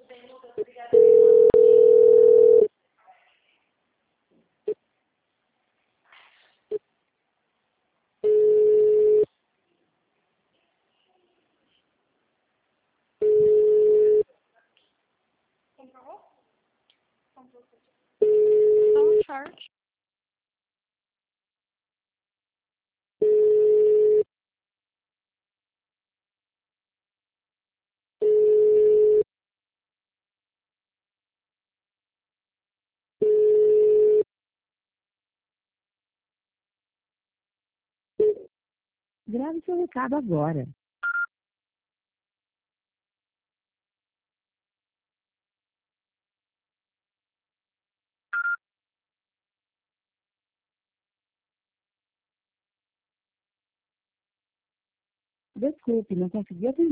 Don't charge. Grave seu recado agora. Desculpe, não consegui atender.